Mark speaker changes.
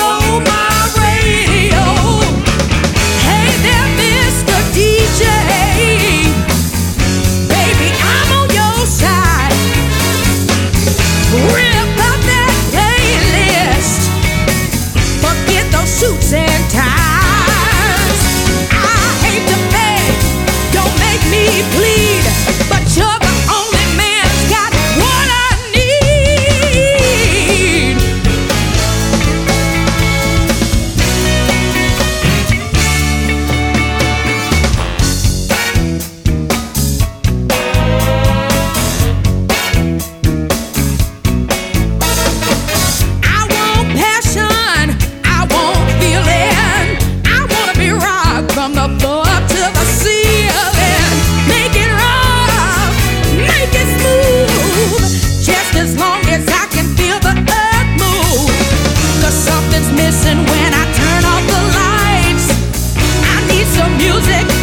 Speaker 1: control my radio. Hey there, Mr. DJ. Baby, I'm on your side. Rip up that playlist. Forget those suits and ties. I hate to beg, don't make me plead, but you're the only man's got what I need. I want passion, I want feeling. I wanna be rocked from the floor up to the ceiling. Make it rough, make it smooth, just as long as I can feel the earth move. 'Cause something's missing when I turn off the lights. I need some music